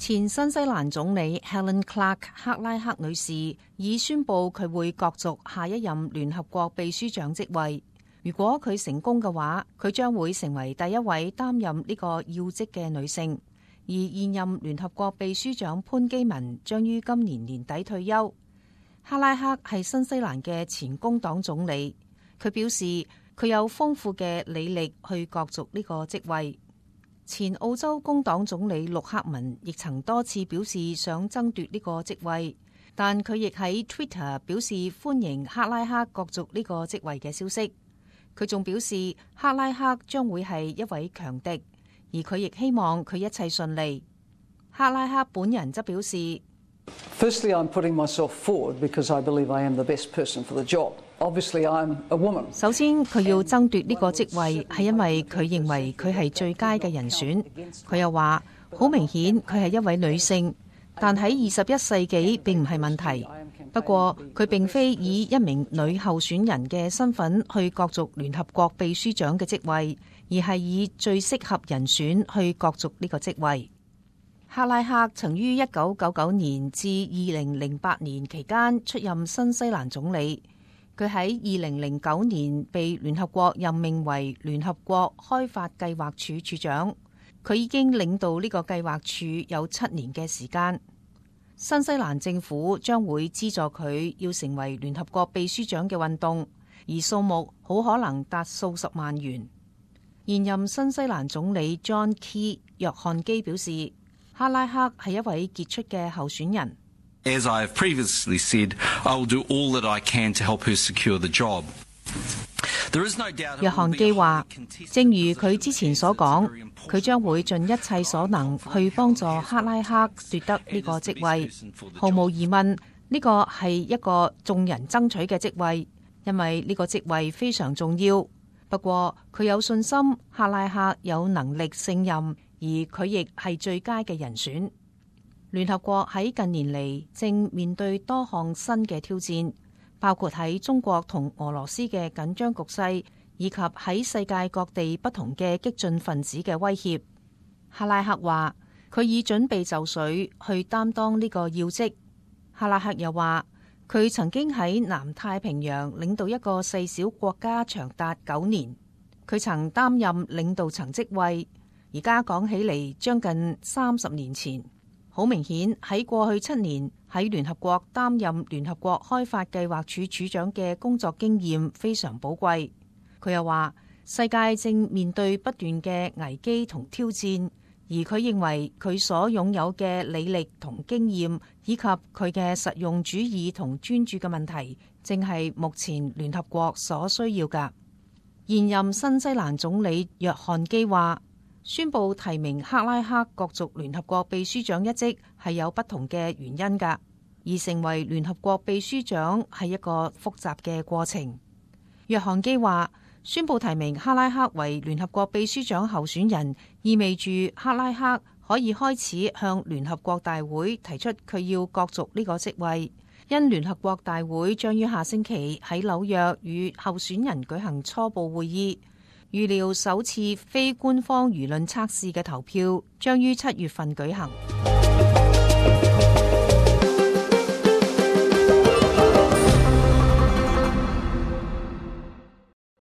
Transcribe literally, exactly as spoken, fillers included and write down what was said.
前新西蘭總理 Helen Clark 克拉克女士已宣布佢會角逐下一任聯合國秘書長職位。如果佢成功嘅話，佢將會成為第一位擔任呢個要職嘅女性。而現任聯合國秘書長潘基文將於今年年底退休。克拉克係新西蘭嘅前工黨總理，佢表示佢有豐富嘅履歷去角逐呢個職位。前澳洲工黨總理陸克文亦曾多次表示想爭奪呢個職位，但佢亦喺 Twitter 表示歡迎克拉克角逐呢個職位嘅消息。佢仲表示克拉克將會係一位強敵，而佢亦希望佢一切順利。克拉克本人則表示 ：Firstly, I'm putting myself forward because I believe I am the best person for the job. Obviously, I'm a woman. 首先，佢要爭奪呢個職位係因為佢認為佢係最佳嘅人選。佢又話好明顯佢係一位女性，但喺二十一世紀並唔係問題。不過佢並非以一名女候選人嘅身份去角逐聯合國秘書長嘅職位，而係以最適合人選去角逐呢個職位。克拉克曾於一九九九年至二零零八年期間出任新西蘭總理。佢喺二零零九年被聯合國任命為聯合國開發計劃署署長。佢已經領導呢個計劃署有七年嘅時間。新西蘭政府將會資助佢要成為聯合國秘書長嘅運動，而數目好可能達數十萬元。現任新西蘭總理 John Key 約翰基表示，克拉克係一位傑出嘅候選人。 As I have previously said, I will do all that I can to help her secure the job. There is no doubt. 約翰基話，正如佢之前所講，佢將會盡一切所能去幫助克拉克奪得呢個職位。毫無疑問，呢個係一個眾人爭取嘅職位，因為呢個職位非常重要。不過佢有信心克拉克有能力勝任，而佢亦係最佳嘅人選。聯合國喺近年嚟正面對多項新嘅挑戰，包括喺中國同俄羅斯嘅緊張局勢，以及喺世界各地不同嘅激進分子嘅威脅。克拉克話佢已準備就緒去擔當呢個要職。克拉克又話佢曾經喺南太平洋領導一個細小國家長達九年，佢曾擔任領導層職位，而家講起嚟將近三十年前。好明顯喺過去七年喺聯合國擔任聯合國開發計劃署署長嘅工作經驗非常寶貴。佢又話世界正面對不斷嘅危機同挑戰，而佢認為佢所擁有嘅履歷同經驗以及佢嘅實用主義同專注嘅問題，正係目前聯合國所需要㗎。現任新西蘭總理約翰基話，宣布提名克拉克角逐聯合國秘書長一職係有不同嘅原因㗎，而成為聯合國秘書長係一個複雜嘅過程。約翰基話，宣布提名克拉克為聯合國秘書長候選人，意味住克拉克可以開始向聯合國大會提出佢要角逐呢個職位。因聯合國大會將於下星期喺紐約與候選人舉行初步會議。預料首次非官方輿論測試嘅投票將於七月份舉行。